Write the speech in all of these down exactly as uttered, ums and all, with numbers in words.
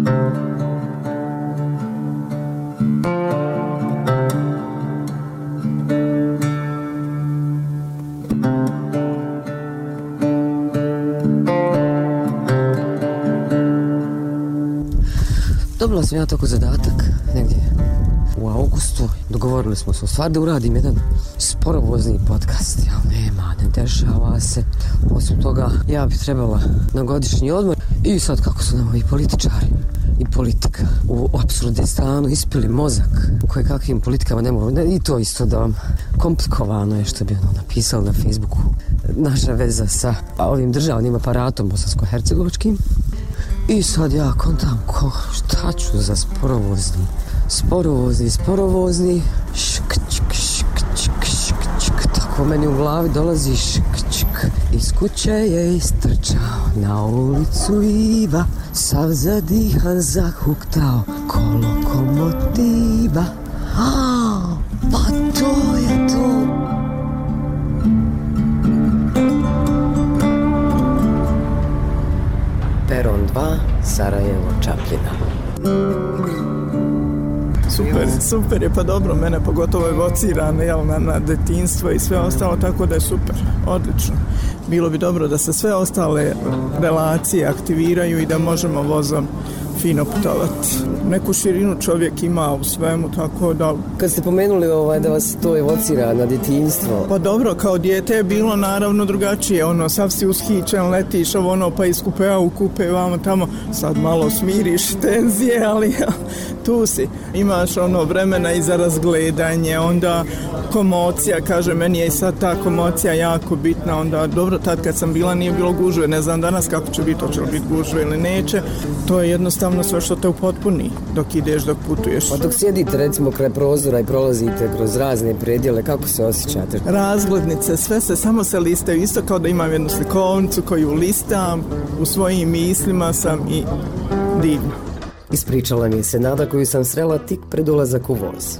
Dobila sam ja tako zadatak negdje u augustu. Dogovorili smo se u stvari da uradim jedan sporovozni podcast. Ja, nema, ne dešava se. Osim toga, ja bi trebala na godišnji odmor. I sad kako su nam i političari i politika u Apsurdistanu ispili mozak koje kakvim politikama ne mogu. I to isto da vam komplikovano je što bi ono napisali na Facebooku. Naša veza sa ovim državnim aparatom bosansko-hercegovačkim. I sad ja kontam ko, šta ću za sporovozni, sporovozni, sporovozni, šk, čk, šk, čk, šk, čk, tako meni u glavi dolazi šk, čk. Iz kuće je istrčao na ulicu Iva, sav zadihan zahuktao ko lokomotiva. A, pa to je to. Peron dva, Sarajevo, Čapljina. Super, super je, pa dobro, mene pogotovo evocira jel, na, na detinjstvo i sve ostalo, tako da je super, odlično. Bilo bi dobro da se sve ostale relacije aktiviraju i da možemo vozom fino putovati. Neku širinu čovjek ima u svemu, tako da... Kad ste pomenuli ovaj, da vas to evocira na djetinjstvo... Pa dobro, kao dijete je bilo naravno drugačije, ono, sav si ushićen, letiš ovo ono, pa iz kupea u kupe, vamo tamo, sad malo smiriš tenzije, ali ja, tu si. Imaš ono vremena i za razgledanje, onda komocija, kaže, meni je i sad ta komocija jako bitna, onda dobro, tad kad sam bila nije bilo gužve, ne znam danas kako će biti, hoće li biti gužve ili neće, to je jednostavno sve što te upotpuni dok ideš, dok putuješ. Pa dok sjedite recimo kraj prozora i prolazite kroz razne predjele, kako se osjećate? Razglednice, sve se, samo se listaju, isto kao da imam jednu slikovnicu koju listam, u svojim mislima sam i divno. Ispričala mi je se Nada koju sam srela tik pred ulazak u voz.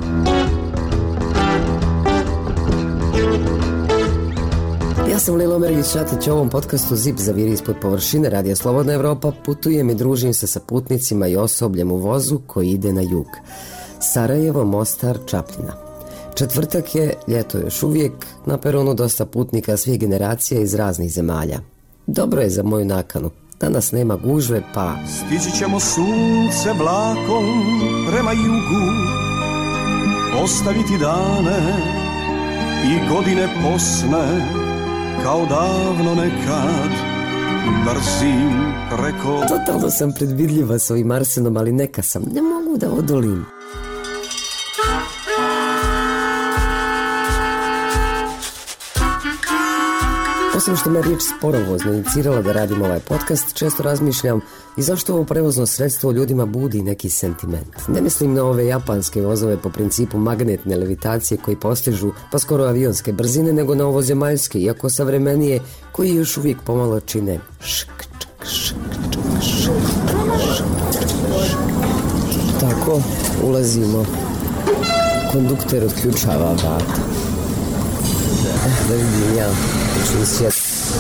Ja sam Lilo Mergić-Šatić, u ovom podcastu Zip zaviri ispod površine Radija Slobodna Evropa. Putujem i družim se sa putnicima i osobljem u vozu koji ide na jug. Sarajevo, Mostar, Čapljina. Četvrtak je, ljeto još uvijek, na peronu dosta putnika svih generacija iz raznih zemalja. Dobro je za moju nakanu. Danas nema gužve, pa... Stići ćemo sunce vlakom prema jugu, ostaviti dane i godine posne, kao davno nekad, brzim preko... Totalno sam predvidljiva s ovim Arsenom, ali neka sam, ne mogu da odolim. Osim što me riječ sporovozno inicirala da radim ovaj podcast, često razmišljam i zašto ovo prevozno sredstvo ljudima budi neki sentiment. Ne mislim na ove japanske vozove po principu magnetne levitacije koji postižu pa skoro avionske brzine, nego na ovo zemaljske, iako savremenije, koji još uvijek pomalo čine šk, čk, šk, čk, šk, šk, šk. Tako, ulazimo. Kondukter otključava vrata. Da vidim ja, ću sjeti.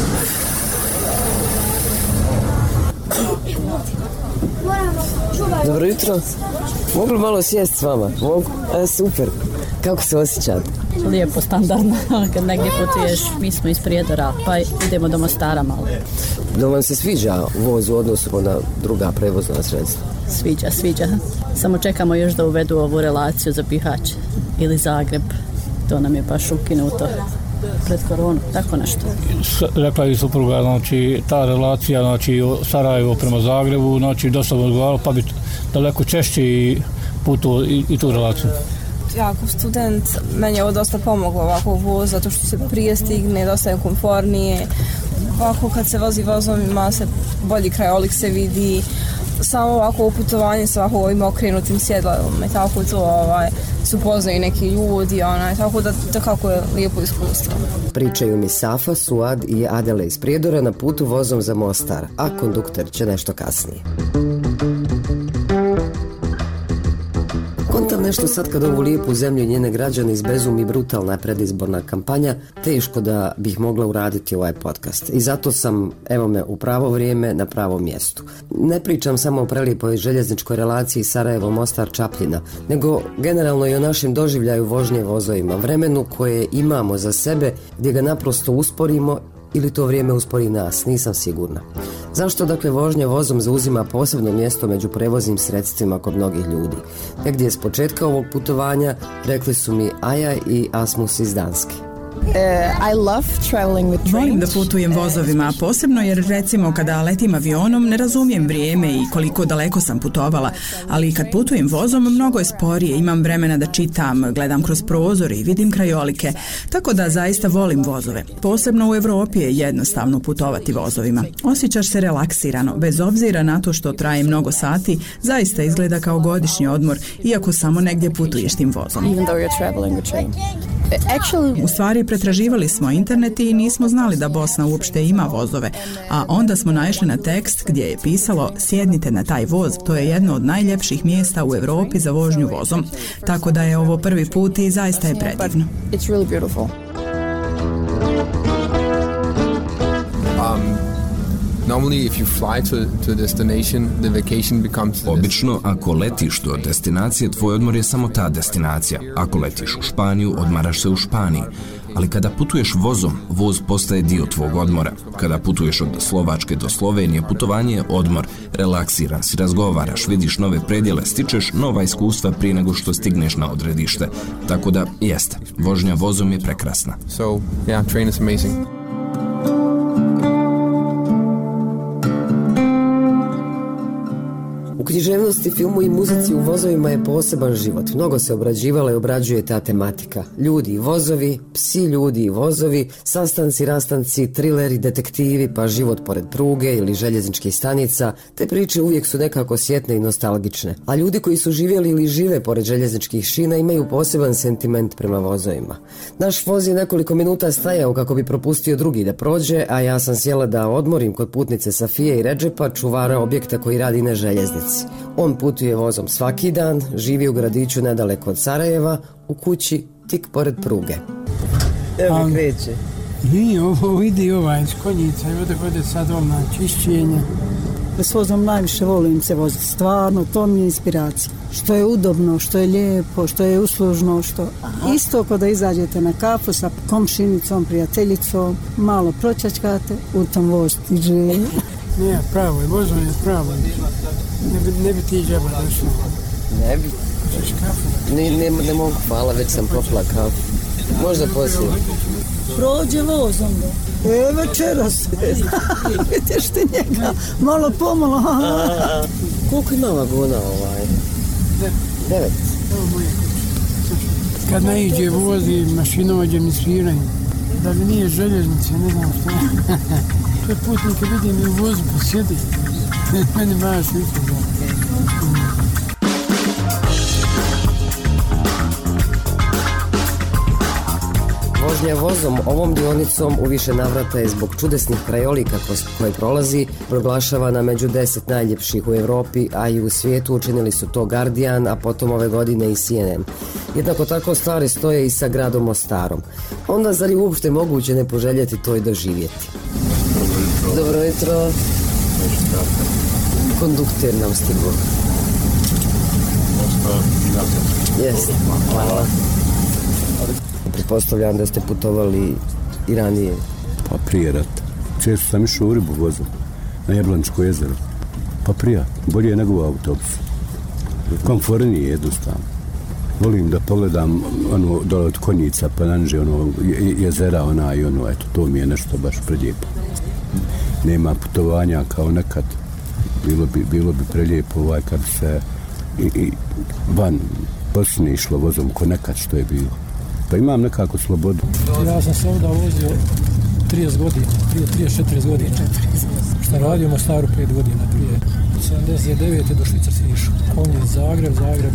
Dobro jutro. Mogu li malo sjesti s vama? Mogu? E, super. Kako se osjećate? Lijepo, standardno. Kad negdje putuješ, mi smo iz Prijedora, pa idemo do Mostara malo. Da vam se sviđa voz u odnosu na druga prevozna sredstva? Sviđa, sviđa. Samo čekamo još da uvedu ovu relaciju za Bihać ili Zagreb. To nam je baš ukinuto pred koronu, tako nešto. Rekla je supruga, znači ta relacija, znači Sarajevo prema Zagrebu, znači dosta odgovaralo, pa bi daleko češće i putu i, i tu relaciju. Ja kao student, meni je ovo dosta pomoglo ovako u voz, zato što se prije stigne, dosta je komfornije. Ovako kad se vozi vozom ima se bolji krajolik se vidi, samo ovako putovanje sa ovako ovim okrenutim sjedalom i tako to ovaj, su poznaju neki ljudi, onaj, tako da, da kako je lijepo iskustvo. Pričaju mi Safa, Suad i Adele iz Prijedora na putu vozom za Mostar, a kondukter će nešto kasnije. Kontam nešto sad kad ovu lijepu zemlju i njene građane izbezumi brutalna predizborna kampanja, teško da bih mogla uraditi ovaj podcast. I zato sam, evo me, u pravo vrijeme na pravom mjestu. Ne pričam samo o prelijepoj željezničkoj relaciji Sarajevo-Mostar-Čapljina, nego generalno i o našem doživljaju vožnje vozovima, vremenu koje imamo za sebe, gdje ga naprosto usporimo ili to vrijeme uspori nas, nisam sigurna. Zašto dakle vožnja vozom zauzima posebno mjesto među prevoznim sredstvima kod mnogih ljudi? Negdje s početka ovog putovanja rekli su mi Aja i Asmus iz Danske. Uh, I love traveling with trains. Volim da putujem vozovima, posebno jer recimo kada letim avionom ne razumijem vrijeme i koliko daleko sam putovala, ali kad putujem vozom mnogo je sporije, imam vremena da čitam, gledam kroz prozor i vidim krajolike, tako da zaista volim vozove. Posebno u Europi je jednostavno putovati vozovima. Osjećaš se relaksirano, bez obzira na to što traje mnogo sati, zaista izgleda kao godišnji odmor, iako samo negdje putuješ tim vozom. Even though you're traveling with train. Actually, u stvari pretraživali smo internet i nismo znali da Bosna uopšte ima vozove, a onda smo naišli na tekst gdje je pisalo sjednite na taj voz, to je jedno od najljepših mjesta u Europi za vožnju vozom. Tako da je ovo prvi put i zaista je predivno. It's really beautiful. Um, Normally, if you fly to, to a destination, the vacation becomes... Obično, ako letiš do destinacije, tvoj odmor je samo ta destinacija. Ako letiš u Španiju, odmaraš se u Španiji. Ali kada putuješ vozom, voz postaje dio tvog odmora. Kada putuješ od Slovačke do Slovenije, putovanje je odmor. Relaksiran si, razgovaraš, vidiš nove predjele, stičeš nova iskustva prije nego što stigneš na odredište. Tako da, jeste, vožnja vozom je prekrasna. So, yeah, train is amazing. U književnosti, filmu i muzici u vozovima je poseban život. Mnogo se obrađivala i obrađuje ta tematika. Ljudi i vozovi, psi, ljudi i vozovi, sastanci, rastanci, trileri, detektivi, pa život pored pruge ili željezničkih stanica. Te priče uvijek su nekako sjetne i nostalgične. A ljudi koji su živjeli ili žive pored željezničkih šina imaju poseban sentiment prema vozovima. Naš voz je nekoliko minuta stajao kako bi propustio drugi da prođe, a ja sam sjela da odmorim kod putnice Safije i Redžepa, čuvara objekta koji radi na željeznici. On putuje vozom svaki dan, živi u gradiću nedaleko od Sarajeva, u kući tik pored pruge. Evo mi kreće. Nije, ovo vidi ovaj iz konjica i ovdje hode sad ovo na čišćenje. S vozom najviše volim se voziti, stvarno, to mi je inspiracija. Što je udobno, što je lijepo, što je uslužno, što isto kao da izađete na kafu sa komšinicom, prijateljicom, malo pročačkate, u tom voz tiđe. Nije, pravo je, vozom je pravo. Ne bi, ne bi ti džaba došao. Ne bi. Ne, ne, ne mogu, hvala, već sam popila kafu. Možda poslije. Prođe vozom da. E, večeras. Vidiš ti njega, malo pomalo. Koliko ima vagona ovaj? Devet. Ovo moje kuće. Kad naiđe vozi, mašinovođe mi sviraju. Da mi nije željeznice, ne znam što. Sve putnike vidim i u vozu posjedi. Meni baš vidio. Vožnja vozom ovom dionicom u više navrata je zbog čudesnih krajolika kroz koje prolazi proglašavana među deset najljepših u Europi, a i u svijetu. Učinili su to Guardian, a potom ove godine i C N N. Jednako tako stvari stoje i sa gradom Mostarom. Onda zar je uopšte moguće ne poželjeti to i doživjeti? Dobro jutro. Kondukter nam stigu. Jeste, hvala. Pretpostavljam da ste putovali i ranije. Pa prije rata. Često sam išao u ribu vozom na Jablaničko jezero. Pa prije, bolje je nego u autobusu. Komfornije jednostavno. Volim da pogledam ono dole od konjica pa nanže ono jezera ona i ono, eto, to mi je nešto baš prelijepo. Nema putovanja kao nekad. Bilo bi, bilo bi prelijepo ovaj kad se i, i van Bosne išlo vozom ko nekad što je bilo. Pa imam nekako slobodu. Ja sam se ovdje vozio trideset godina, prije trideset četiri godina. Šta radio u Mostaru pet godina prije. sedamdeset devete do Švicarske išao. On je Zagreb, Zagreb,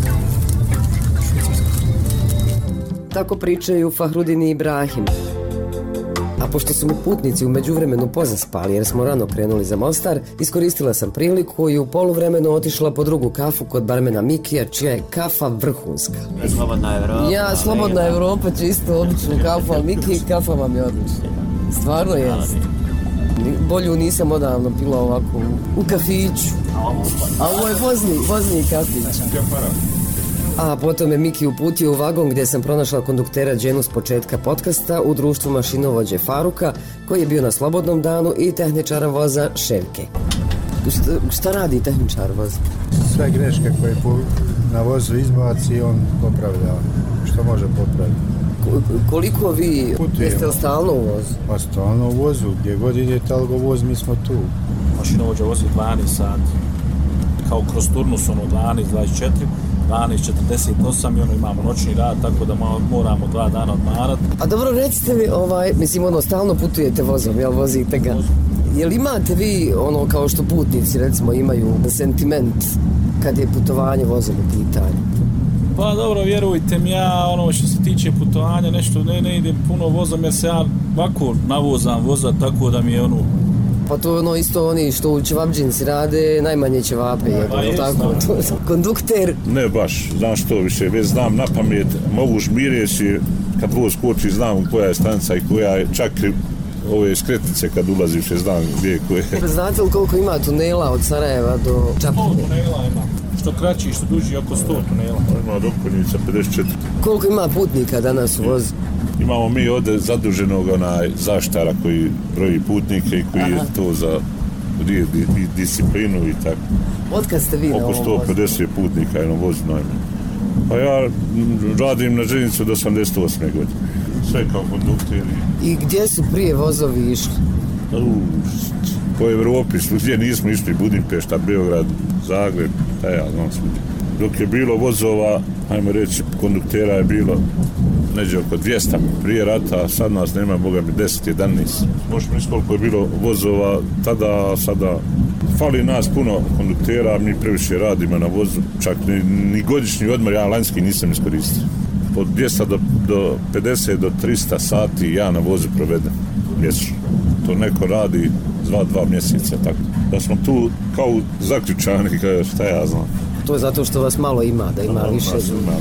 Švicarska. Tako pričaju Fahrudin i Ibrahim. A pošto su me putnici u međuvremenu pozaspali jer smo rano krenuli za Mostar, iskoristila sam priliku i u poluvremenu otišla po drugu kafu kod barmena Mikija, čija je kafa vrhunska. Slobodna Evropa. Ja, Slobodna Evropa će isto odličnu kafu, ali Miki, kafa vam je odlična. Stvarno je. Bolju nisam odavno pila ovako u, u kafiću. A ovo je vozni, vozni kafić. A potom je Miki uputio u vagon gdje sam pronašla konduktera Dženu s početka podcasta u društvu mašinovođe Faruka, koji je bio na slobodnom danu, i tehničara voza Ševke. Šta, šta radi tehničar voza? Sve greške koje na vozu izbaci, on popravlja što može popraviti. Koliko vi jeste li stalno u vozu? Pa stalno u vozu, gdje god idete algovoz, mi smo tu. Mašinovođa vozi dvanaest sati, kao kroz turnus, ono dvanaest dvadeset četiri, dvanaest četrdeset osam i ono imamo noćni rad, tako da moramo dva dana odmarati. A dobro, recite mi, ovaj, mislim, ono, stalno putujete vozom, jel vozite ga? Jel imate vi, ono, kao što putnici, recimo, imaju sentiment kad je putovanje vozom u pitanju? Pa dobro, vjerujte mi, ja ono što se tiče putovanja nešto ne, ne idem puno vozom jer se ja ovako navozam voza, tako da mi je ono... Pa to je ono isto oni što u ćevapdžinci rade, najmanje ćevape jedu, pa tako? Kondukter? Ne baš, znam što više, već znam na pamet, mogu žmireći kad voz koči, znam koja je stanica i koja je, čak ove skretnice kad ulaziš, znam gdje je koje. Znate li koliko ima tunela od Sarajeva do Čapljine? sto tunela ima. Što kraći, što duži, oko sto tunela. Ima dokonjica pedeset četiri. Koliko ima putnika danas u vozu? Imamo mi ovdje zaduženog onaj zaštara koji broji putnike i koji Aha. je to za red i disciplinu i tako. Otkad ste vi na ovom vozu? Oko sto pedeset putnika je na vozu najmanje. Pa ja radim na željeznici od osamdeset osme godine. Sve kao kondukteri. I gdje su prije vozovi išli? U, po Evropi, gdje nismo išli, Budimpešta, Beograd, Zagreb, da ja znam svugdje. Dok je bilo vozova, ajmo reći, konduktera je bilo neđe oko dvjesto prije rata, sad nas nema, boga mi, deset jedanaest. Možemo reći koliko je bilo vozova tada, sada. Fali nas puno konduktera, mi previše radimo na vozu, čak ni, ni godišnji odmor, ja lanjski nisam iskoristio. Od dvjesto do, do pedeset do tristo sati ja na vozu provedem mjesečno. To neko radi dva, dva mjeseca, tako. Da smo tu kao zaključani, kao šta ja znam. To je zato što vas malo ima, da ima no, više. Ima,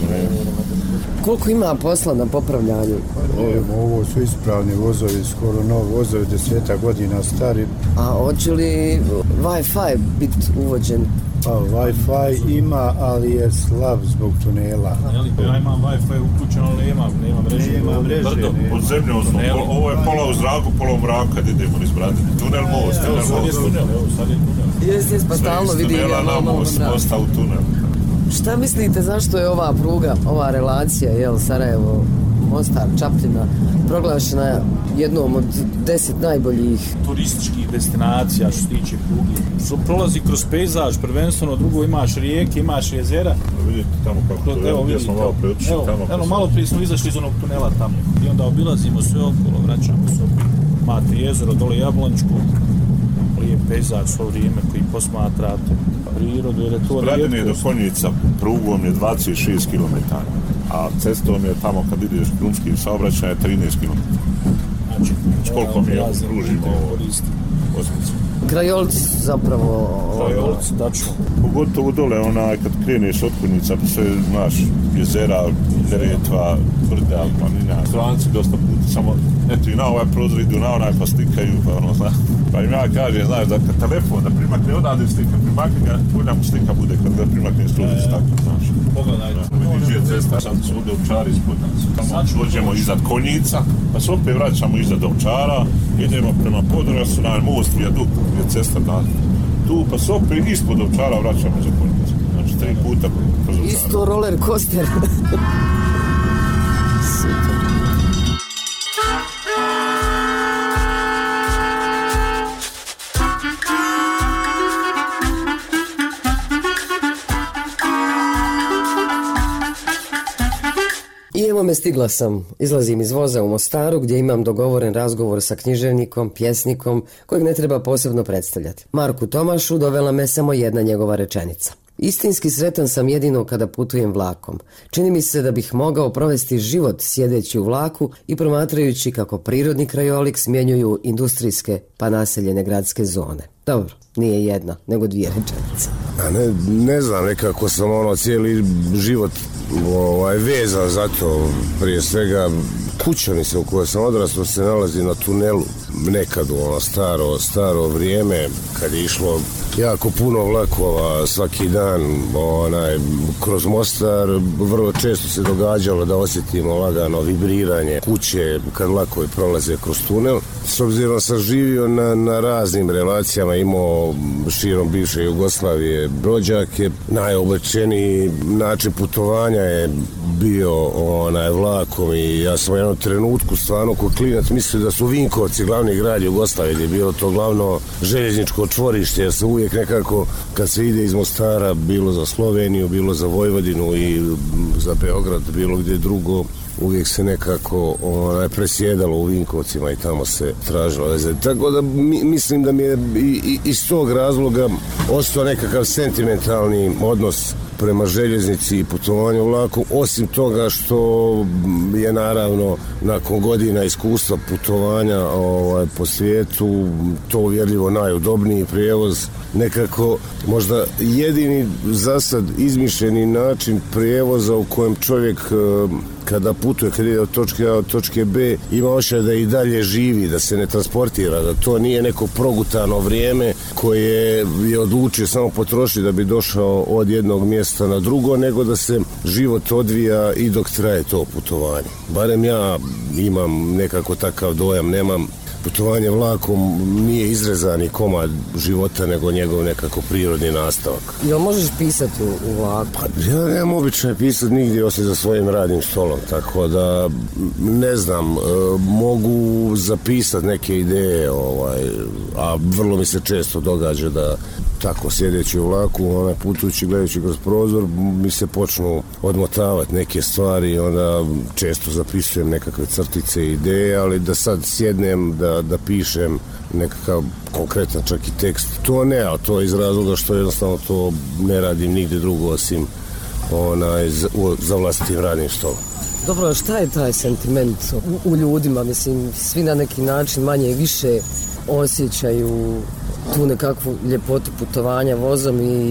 koliko ima posla na popravljanju? Pa, ovo su ispravni vozovi, skoro novi vozovi, deseta godina stari. A hoće li Wi-Fi biti uvođen? Pa, Wi-Fi ima, ali je slab zbog tunela. Ja imam Wi-Fi uključen, ali nemam, nemam mreže. Nema mreže. Pod zemljom smo, ovo je pola u zraku, pola u mraku kad idemo iz Bradine. Tunel most, tunel most. Jes, jes, pa stalno vidim. Sve iz tunela na most, mosta u tunel. Šta mislite, zašto je ova pruga, ova relacija, jel, Sarajevo, Mostar, Čapljina, proglašena jednom od deset najboljih turističkih destinacija što se tiče pruge? Prolazi kroz pejzaž, prvenstveno, drugo imaš rijeke, imaš jezera. Vidite tamo kako to je, gdje smo malo preotišli tamo. Evo, malo prije smo izašli iz onog tunela tamo i onda obilazimo sve okolo, vraćamo se opet. Imate jezero, dole Jablončku, lijep pejzaž svo vrijeme koji posmatrate prirodu, jer je to rijetkost. Bradine do Konjica prugom je dvadeset šest kilometara, a cestom je tamo kad ideš drumskim saobraćajem trinaest kilometara. Znači, koliko mi pružimo ovo osmicu. Krajolci zapravo... Krajolci, tačno. Pogotovo dole, onaj, kad kreneš od Konjica, pa sve, znaš, jezera, Neretva, brda, planina. Stranci dosta puta, samo, eto i na ovaj prozor idu na onaj, pa slikaju, pa ono, znaš. Pa im ja kažem, znaš, da kad telefon, da primakne odavde slika, primakne ga, bolja mu slika bude kad ga primakne stružić, e, tako, znaš. Pogledajte. Vidiš je cesta, sad su ovdje Ovčari ispod nas. Tamo dođemo iznad Konjica, pa se opet vraćamo iznad Ovčara, idemo prema Podrasu, na most, vijadukt, je cesta da tu, pa se opet ispod Ovčara vraćamo za Konjicu. Znači, tri puta kroz Ovčara. Isto roller coaster. Super. I evo me, stigla sam. Izlazim iz voza u Mostaru gdje imam dogovoren razgovor sa književnikom, pjesnikom, kojeg ne treba posebno predstavljati. Marku Tomašu dovela me samo jedna njegova rečenica. Istinski sretan sam jedino kada putujem vlakom. Čini mi se da bih mogao provesti život sjedeći u vlaku i promatrajući kako prirodni krajolik smjenjuju industrijske pa naseljene gradske zone. Dobro, nije jedna, nego dvije rečenice. A ne, ne znam, nekako sam ono cijeli život ovaj, vezan za to. Prije svega kućanica u kojoj sam odrastao se nalazi na tunelu. Nekad ono staro, staro vrijeme kad je išlo jako puno vlakova svaki dan onaj, kroz Mostar, vrlo često se događalo da osjetimo lagano vibriranje kuće kad vlakovi prolaze kroz tunel. S obzirom sam živio na, na raznim relacijama, imao širom bivše Jugoslavije rođake, najoblečeniji način putovanja je bio onaj vlakom i ja sam u jednom trenutku stvarno kod klinac mislio da su Vinkovci glavni grad Jugoslavije, gdje je bilo to glavno željezničko čvorište, jer se uvijek nekako kad se ide iz Mostara, bilo za Sloveniju, bilo za Vojvodinu i za Beograd, bilo gdje drugo, uvijek se nekako onaj, presjedalo u Vinkovcima i tamo se tražilo veze. Tako da mi, mislim da mi je i, i, iz tog razloga ostao nekakav sentimentalni odnos prema željeznici i putovanju vlakom, osim toga što je naravno nakon godina iskustva putovanja ovaj, po svijetu to uvjerljivo najudobniji prijevoz, nekako možda jedini zasad izmišljeni način prijevoza u kojem čovjek kada putuje, kada ide od točke A od točke B, ima osjećaj da i dalje živi, da se ne transportira, da to nije neko progutano vrijeme koje je odlučio samo potrošiti da bi došao od jednog mjesta na drugo, nego da se život odvija i dok traje to putovanje. Barem ja imam nekako takav dojam, nemam putovanje vlakom nije izrezani komad života, nego njegov nekako prirodni nastavak. Jel možeš pisati u, u vlaku? Pa ja nemam običaj pisati nigdje osim za svojim radnim stolom, tako da ne znam, e, mogu zapisati neke ideje, ovaj, a vrlo mi se često događa da tako sjedeći u vlaku, onaj, putujući, gledajući kroz prozor, mi se počnu odmotavati neke stvari i onda često zapisujem nekakve crtice i ideje, ali da sad sjednem da, da pišem nekakav konkretan čak i tekst, to ne, a to je iz razloga što jednostavno to ne radim nigdje drugo osim onaj, za, za vlastitim radnim stolom. Dobro, šta je taj sentiment u, u ljudima? Mislim, svi na neki način manje i više osjećaju tu nekakvu ljepotu putovanja vozom i,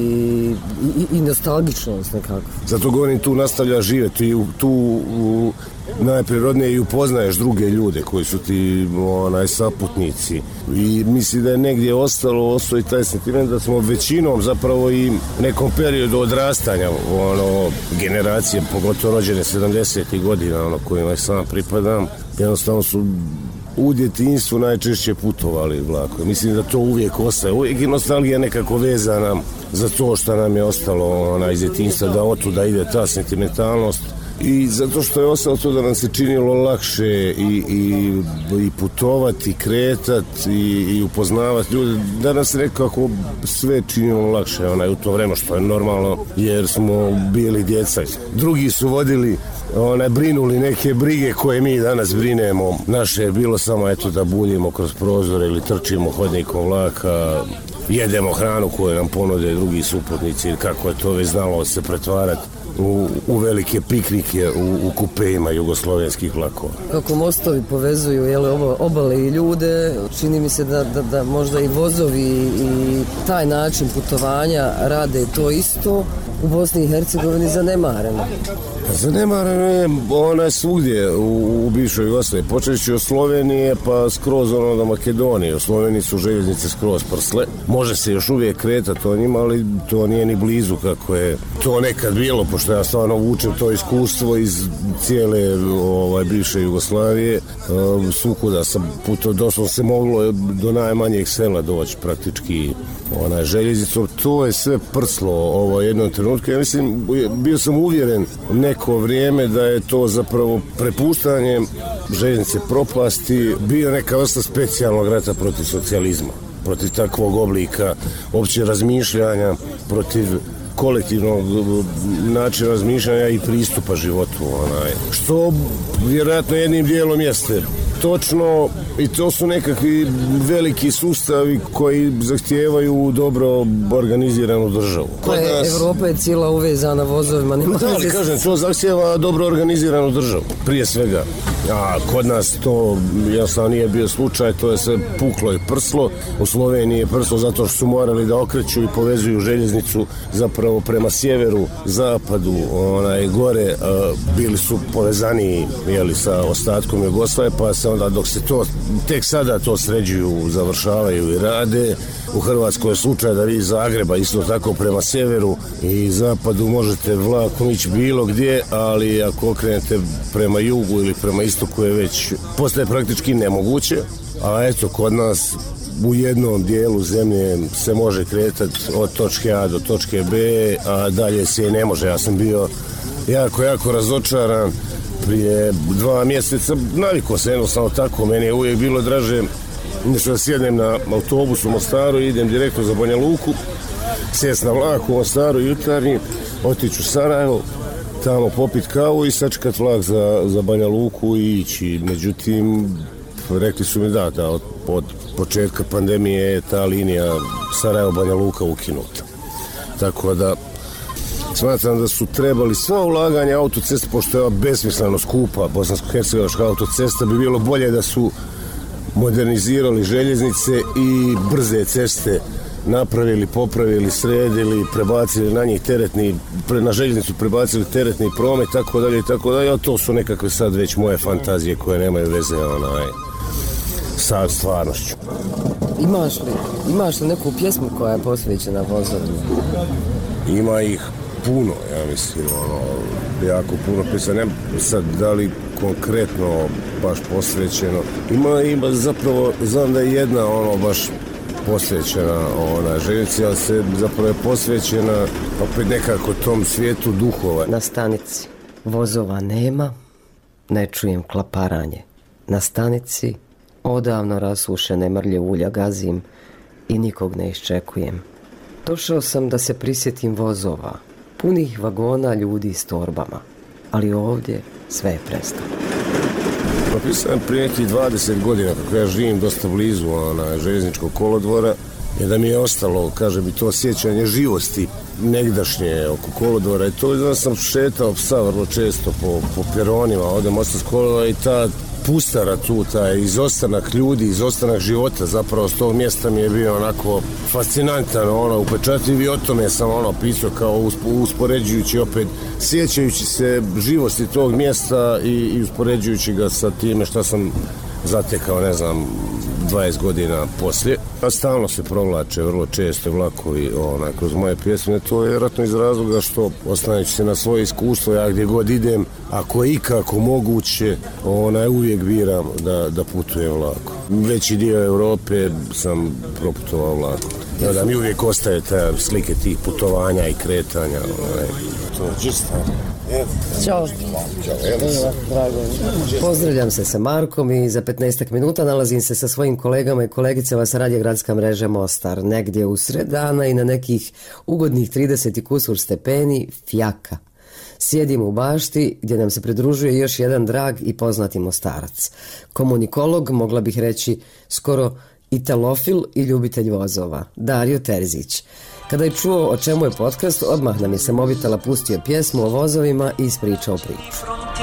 i, i nostalgičnost nekako. Zato govorim, tu nastavlja živjeti, tu u, najprirodnije i upoznaješ druge ljude koji su ti onaj, saputnici i misli da je negdje ostalo, ostao i taj sentiment da smo većinom zapravo i nekom periodu odrastanja ono, generacije, pogotovo rođene sedamdesetih godina, ono, kojima sam pripadam, jednostavno su u djetinjstvu najčešće putovali vlakom. Mislim da to uvijek ostaje. Uvijek je nostalgija nekako vezana za to što nam je ostalo ona, iz djetinjstva, da otuda ide ta sentimentalnost. I zato što je ostalo to da nam se činilo lakše i, i, i putovati, kretati i, i upoznavati ljude, da nam se nekako sve činilo lakše onaj, u to vreme, što je normalno jer smo bili djeca. Drugi su vodili, onaj, brinuli neke brige koje mi danas brinemo. Naše je bilo samo eto da buljimo kroz prozore ili trčimo hodnikom vlaka, jedemo hranu koju nam ponude drugi suputnici, kako je to već znalo se pretvarati U, u velike piknike u, u kupeima jugoslovenskih vlakova. Kako mostovi povezuju jele, oba, obale i ljude, čini mi se da, da, da možda i vozovi i taj način putovanja rade to isto u Bosni i Hercegovini zanemareno. Zanemareno je ona svugdje u, u bivšoj Jugoslaviji. Počeći od Slovenije pa skroz ono do Makedonije. U Sloveniji su željeznice skroz prsle. Može se još uvijek kretati o njima, ali to nije ni blizu kako je to nekad bilo, pošto ja stvarno vučem to iskustvo iz cijele ovaj, bivše Jugoslavije. Uh, svukuda sam puto, doslovno se moglo do najmanjeg sela doći praktički onaj, željeznicom. To je sve prslo ovo jednom trenutku. Ja mislim, bio sam uvjeren neko vrijeme da je to zapravo prepuštanje željeznice propasti bio neka vrsta specijalnog rata protiv socijalizma, protiv takvog oblika opće razmišljanja, protiv kolektivnog načina razmišljanja i pristupa životu. Onaj. Što vjerojatno jednim dijelom jeste Točno, i to su nekakvi veliki sustavi koji zahtijevaju dobro organiziranu državu. Kod nas... Evropa je cijela uvezana vozovima. Nema da, ali kažem, to zahtijeva dobro organiziranu državu, prije svega. A kod nas to jasno nije bio slučaj, to je sve puklo i prslo. U Sloveniji je prslo zato što su morali da okreću i povezuju željeznicu zapravo prema sjeveru, zapadu, onaj, gore, a, bili su povezani jeli, sa ostatkom Jugoslavije, pa se onda dok se to, tek sada to sređuju, završavaju i rade. U Hrvatskoj je slučaj da vi iz Zagreba isto tako prema sjeveru i zapadu možete vlakom ići bilo gdje, ali ako okrenete prema jugu ili prema istoku je već postaje praktički nemoguće, a eto kod nas u jednom dijelu zemlje se može kretati od točke A do točke B, a dalje se i ne može. Ja sam bio jako, jako razočaran prije dva mjeseca, navikao se jednostavno tako, meni je uvijek bilo draže da sjednem na autobus u Mostaru i idem direktno za Banja Luku, sjest na vlak u Mostaru jutarnji, otići u Sarajevo, tamo popit kavu i sačekat vlak za, za Banja Luku i ići. Međutim, rekli su mi da, da od, od početka pandemije je ta linija Sarajevo-Banja Luka ukinuta. Tako da smatram da su trebali sva ulaganja autoceste, pošto je besmisleno skupa bosansko-hercegovačka autocesta, bi bilo bolje da su modernizirali željeznice i brze ceste napravili, popravili, sredili, prebacili na njih teretni, na željeznicu prebacili teretni promet, tako dalje i tako dalje, a to su nekakve sad već moje fantazije koje nemaju veze onaj, sa stvarnošću. Imaš li, imaš li neku pjesmu koja je posvećena vozovima? Ima ih puno, ja mislim, ono, jako puno pisa, ne sad da li konkretno baš posvećeno. Ima, ima zapravo, znam da je jedna ono baš posvećena ona željeznici, ali se zapravo je posvećena opet nekako tom svijetu duhova. Na stanici vozova nema, ne čujem klaparanje. Na stanici odavno rasušene mrlje ulja gazim i nikog ne iščekujem. Došao sam da se prisjetim vozova, punih vagona ljudi s torbama, ali ovdje sve je prestalo. Napisam prije nekih dvadeset godina, kako ja živim dosta blizu ona, željezničkog kolodvora, je da mi je ostalo, kaže bi, to sjećanje živosti negdašnje oko kolodvora i to da sam šetao psa vrlo često po, po peronima, ovdje Mostarsk kolodvora i ta pustara tu, taj izostanak ljudi, izostanak života, zapravo s tog mjesta mi je bio onako fascinantan, ono, upečatljiv i o tome sam ono pisao kao uspoređujući opet, sjećajući se živosti tog mjesta i, i uspoređujući ga sa time što sam zatekao, ne znam, dvadeset godina poslije. A stalno se provlače vrlo često vlakovi ona, kroz moje pjesme. To je vjerojatno iz razloga što, oslanjajući se na svoje iskustvo, ja gdje god idem, ako je ikako moguće, ona, uvijek biram da, da putujem vlakom. Veći dio Europe sam proputovao vlakom. Ja, da mi uvijek ostaje te slike tih putovanja i kretanja. Ona, to je čisto. Ćao. Pozdravljam se sa Markom i za petnaestak minuta nalazim se sa svojim kolegama i kolegicama sa radija Gradska mreža Mostar. Negdje u sred dana i na nekih ugodnih trideset i kusur stepeni fjaka. Sjedim u bašti gdje nam se pridružuje još jedan drag i poznati Mostarac. Komunikolog, mogla bih reći skoro italofil i ljubitelj vozova, Dario Terzić. Kada je čuo o čemu je podcast, odmah nam je sa mobitela pustio pjesmu o vozovima i ispričao priču.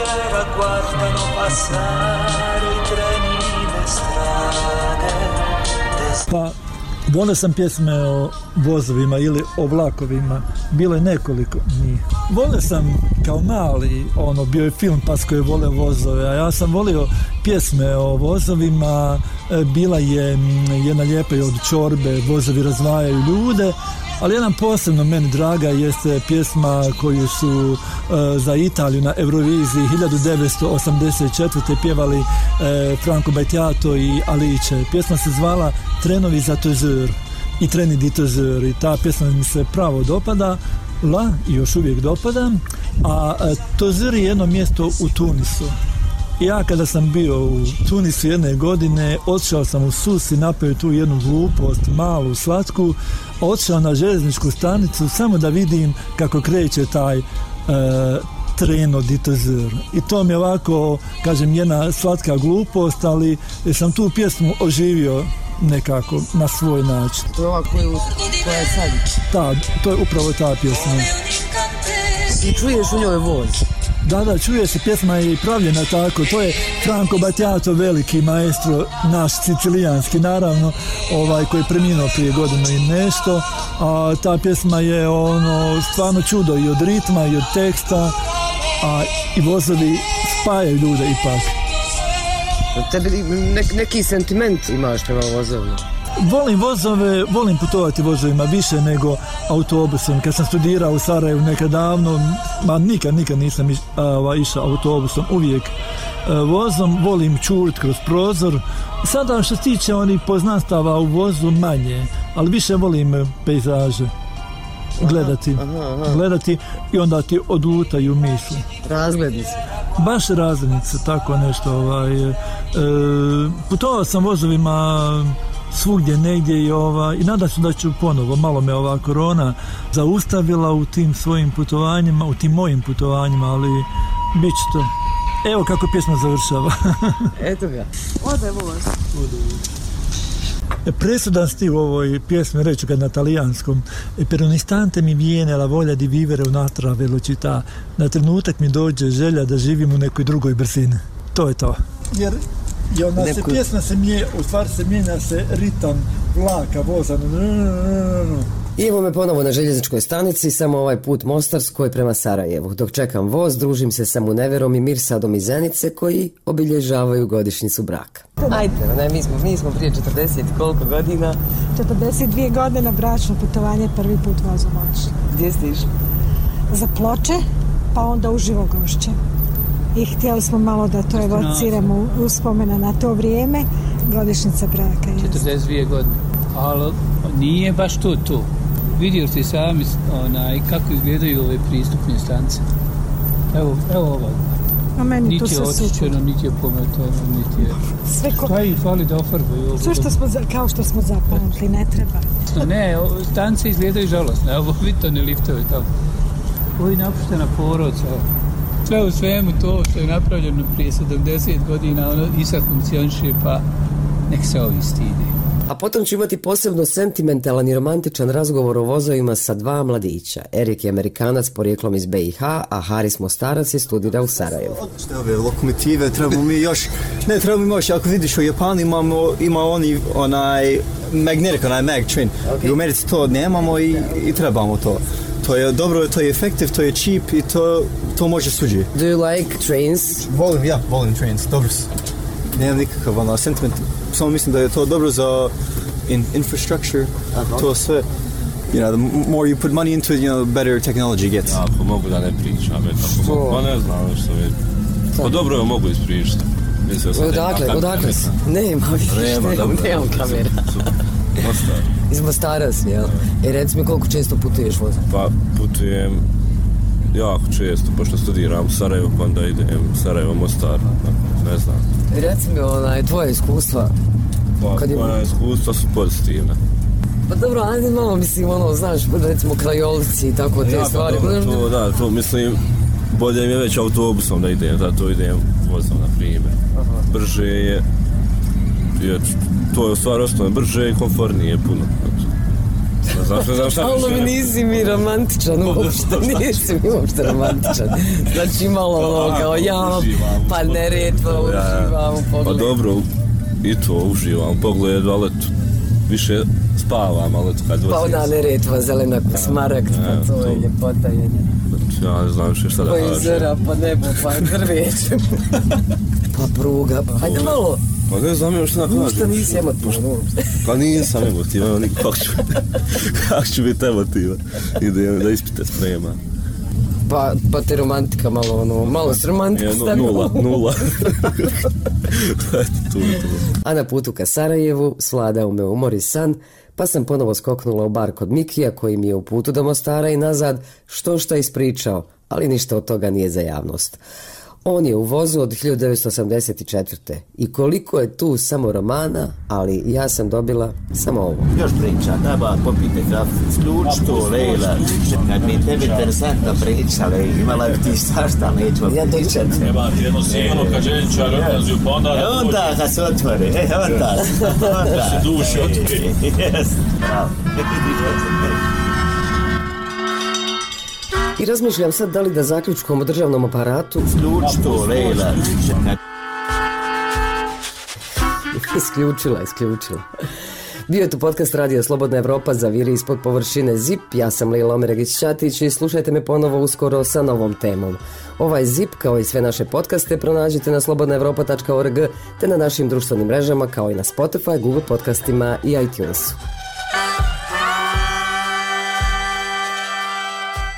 Pa, volio sam pjesme o vozovima ili o vlakovima, bilo je nekoliko njih. Volio sam kao mali, ono, bio je film Pasko je volio vozove, a ja sam volio pjesme o vozovima, bila je jedna lijepa i od Čorbe, vozovi razvajaju ljude, ali jedan posebno meni draga jeste pjesma koju su uh, za Italiju na Euroviziji hiljadu devetsto osamdeset četvrte pjevali uh, Franco Battiato i Alice. Pjesma se zvala Trenovi za Tozur i Treni di Tozur i ta pjesma mi se pravo dopada, la, i još uvijek dopada, a uh, Tozur je jedno mjesto u Tunisu. Ja kada sam bio u Tunisu jedne godine, otišao sam u Sus i napravio tu jednu glupost, malu, slatku, otišao na željezničku stanicu samo da vidim kako kreće taj, uh, treno ditozor. I to mi je ovako, kažem, jedna slatka glupost, ali sam tu pjesmu oživio nekako na svoj način. To je ova koju, koja je sad? Da, to je upravo ta pjesma. I čuješ u njoj voz? Da, da, čuje se, pjesma je i pravljena tako, to je Franco Battiato, veliki maestro, naš sicilijanski, naravno, ovaj, koji je preminuo prije godinu i nešto, a ta pjesma je ono, stvarno čudo i od ritma i od teksta, a i vozovi spajaju ljude ipak. Tebi ne, neki sentiment imaš prema vozovima? Volim vozove, volim putovati vozovima više nego autobusom. Kad sam studirao u Sarajevu nekad davno, ma nikad, nikad nisam iš, a, išao autobusom, uvijek a, vozom, volim čuti kroz prozor. Sada što se tiče onih poznanstava u vozu manje, ali više volim pejzaže. Gledati, aha, aha. gledati i onda ti odlutaju misli. Razglednice. Baš razglednice, tako nešto. Ovaj, e, putovao sam vozovima svugdje negdje i, ova, i nadam se da ću ponovo, malo me ova korona zaustavila u tim svojim putovanjima, u tim mojim putovanjima, ali bit će to. Evo kako pjesma završava. Eto ga. Ode voz. Ode voz. Presudan stil u ovoj pjesmi, reću ga na talijanskom. E per un istante mi viene la voglia di vivere un'altra velocità. Na trenutak mi dođe želja da živim u nekoj drugoj brzini. To je to. Jer i onda Neko... se pjesma se mijenja, u stvari se mijenja se ritam vlaka, voza. I evo me ponovo na željezničkoj stanici, samo ovaj put Mostarskoj prema Sarajevu. Dok čekam voz, družim se sa Muneverom i Mirsadom iz Zenice koji obilježavaju godišnjicu braka. Ajde, ne, mi smo, mi smo prije četrdeset koliko godina? četrdeset dvije godine bračno putovanje, prvi put vozom otišli. Gdje ste išli? Za Ploče, pa onda u Živogošće. I htjeli smo malo da to evociramo uspomena na to vrijeme, godišnjica braka. četrdeset dvije godine, ali nije baš to to. Vidio ste sami onaj, kako izgledaju ove pristupne stanice. Evo, evo ovaj. A meni niti tu je očišćeno, niti je pometano, niti je... Sve ko... Šta ih fali da ofarbaju? Sve što smo, kao što smo zapamtili, ne treba. Ne, stanice izgledaju žalostne. Evo, vidite one liftove tamo. Ovo je napuštena porodca. Sve u svemu to što je napravljeno prije sedamdeset godina, ono i sad funkcioniše, pa nek se ovi stide. A potom ću imati posebno sentimentalan i romantičan razgovor o vozovima sa dva mladića. Erik je Amerikanac porijeklom iz B i H, a Haris Mostarac je studira u Sarajevu. Što ove lokomotive, trebamo mi još, ne trebamo još, ako vidiš u Japanu imamo, ima oni onaj magnetic, onaj mag train, okay. I u Americi to nemamo i, i trebamo to. To je dobro, to je efektiv, to je cheap i to, to može suđi. Do you like trains? Volim, ja, volim trains, dobro su. Nemam nikakav ono, sentiment, samo mislim da je to dobro za in, infrastructure, uh-huh. To sve. You know, the more you put money into it, you know, the better technology gets. Ja, pa mogu da ne pričam, tako, pa ne znam što je. Pa dobro je mogu ispričati. Odakle, odakle si? Nema, vidiš, nemam, nemam kamera. Mostar. Iz Mostara si, jel? E, reci mi koliko često putuješ vozom? Pa putujem jako često, pošto studiram u Sarajevu, pa onda idem Sarajevo, Mostar, ne znam. E, reci mi onaj, tvoje iskustva? Pa, kad moja iskustva su pozitivne. Pa dobro, ajde malo, mislim, ono, znaš, recimo krajolici i tako te ja, stvari. Pa dobro, to, da, to mislim, bolje mi je već autobusom da idem, zato idem vozom, na primjer. Aha. Brže je, je, to je u stvari osnovno, brže i komfornije puno. Ne znam, ne znam šta ali mi nisi mi romantičan uopšte, nisi mi uopšte romantičan. Znači malo ono kao ja, pa Neretva, uživam u pogledu. Pa dobro, i to uživam u pogledu, ali više spavam, ali kad vozim. Pa ona Neretva, zelena smaragd, pa to je ljepota jedna. Ja ne znam više šta da kažem. Pa izera, pa nebo, pa drveće. Pa pruga, pa hajde malo. Pa ne znam još šta da kažem. Ušte nisi emotivan uopšte. Pa nisam emotivan, kako ću, kako ću biti emotivan. Idem da ispite sprema. Pa, pa te romantika malo, ono, malo s romantika stavimo. Nula, nula. tu, tu. A na putu ka Sarajevu svladao me umor i san, pa sam ponovo skoknula u bar kod Mikija koji mi je u putu do Mostara i nazad što šta ispričao, ali ništa od toga nije za javnost. On je u vozu od hiljadu devetsto osamdeset četvrte. I koliko je tu samo romana, ali ja sam dobila samo ovo. Još priča, treba popite kafu, ključ to, Lejla. Kad mi tebi interesantno pričali, imala bi ti svašta, nećemo pričati. Nema ti jedno sigurno kad željeničar odlazi u onda... E onda kad se otvori, e onda, onda. Se duši otvori. Jes, bravo. I razmišljam sad da li da zaključkom o državnom aparatu... Ključ to, Lejla. Isključila, isključila. Bio je tu podcast Radio Slobodna Evropa za viri ispod površine ZIP. Ja sam Lejla Omeregić-Ćatić i slušajte me ponovo uskoro sa novom temom. Ovaj ZIP, kao i sve naše podcaste, pronađite na slobodna evropa tačka org te na našim društvenim mrežama kao i na Spotify, Google podcastima i iTunesu.